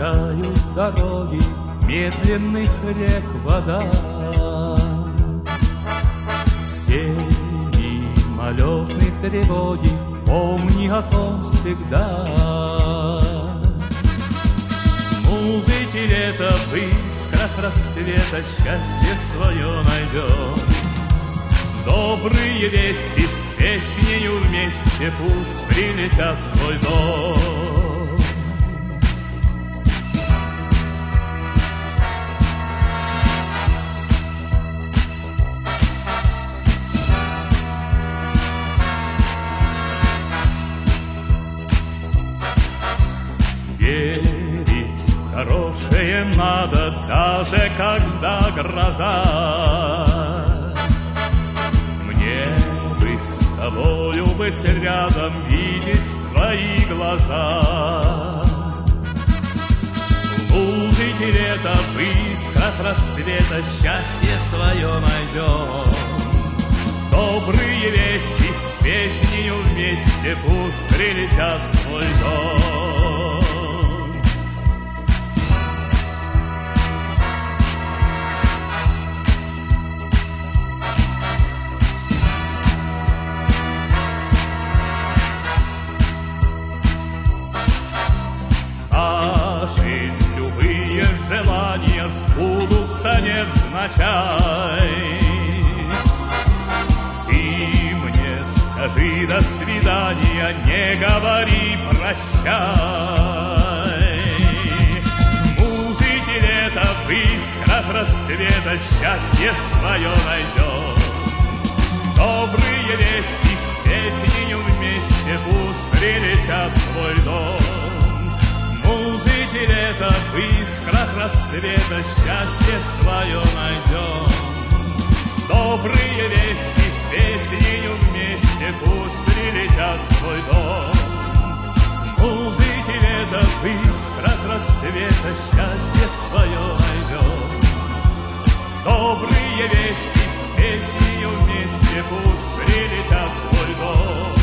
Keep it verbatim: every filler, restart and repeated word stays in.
Блуждают дороги медленных рек вода. Все мимолетные тревоги помни о том всегда. В музыке лета, в искрах рассвета счастье свое найдем. Добрые вести с песнею вместе пусть прилетят в твой дом. Верить в хорошее надо, даже когда гроза. Мне бы с тобою быть рядом, видеть твои глаза. В музыке лета, в искрах рассвета счастье свое найдем. Добрые вести с песнею вместе пусть прилетят в твой дом. Наши любые желания сбудутся невзначай. Ты мне скажи до свидания, не говори прощай. В музыке лета, в искрах рассвета счастье свое найдем. Добрые вести с песнею вместе пусть прилетят в твой дом. В музыке лета, в искрах рассвета счастье свое найдем. Добрые вести с песнею вместе пусть прилетят в твой дом. В музыке лета, в искрах рассвета счастье свое найдем. Добрые вести с песнею вместе пусть прилетят в твой дом.